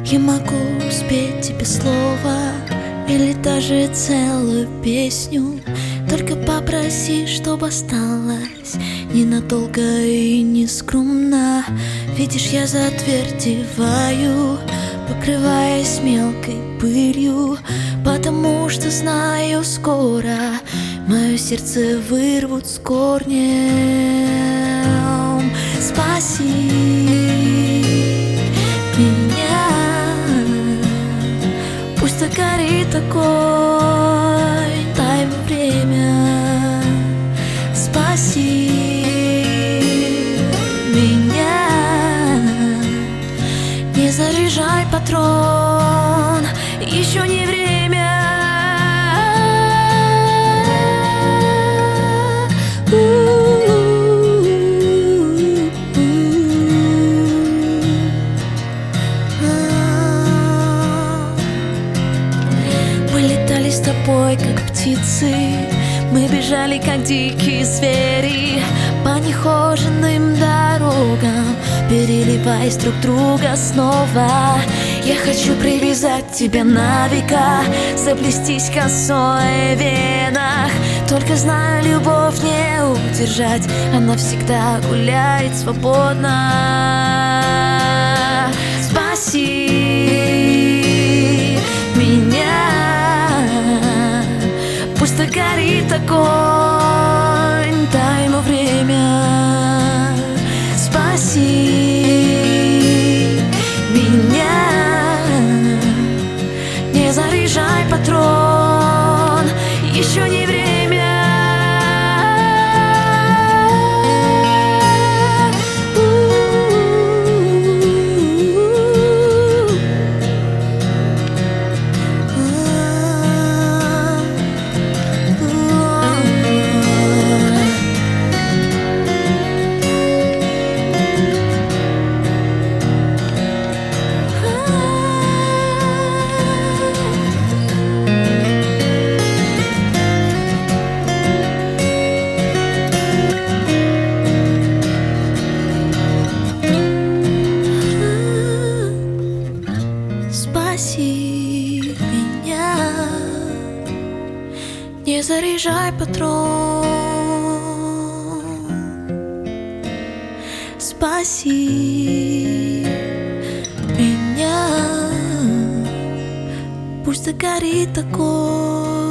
Я могу спеть тебе слово или даже целую песню. Только попроси, чтобы осталось ненадолго и не скромно. Видишь, я затвердеваю, покрываясь мелкой пылью, потому что знаю, скоро мое сердце вырвут с корнем. Спаси меня, пусть догорит огонь, дай мне время. Спаси меня, не заряжай патрон, еще не время. Мы летали с тобой, как птицы, мы бежали, как дикие звери, по нехоженным дорогам, переливаясь друг друга снова. Я хочу привязать тебя на века, заплестись косой в венах. Только знаю, любовь не удержать, она всегда гуляет свободно. Спаси меня, пусть догорит огонь, дай ему время. Спаси меня, не заряжай патрон, еще не время. Спаси меня, не заряжай патрон. Спаси меня, пусть догорит огонь.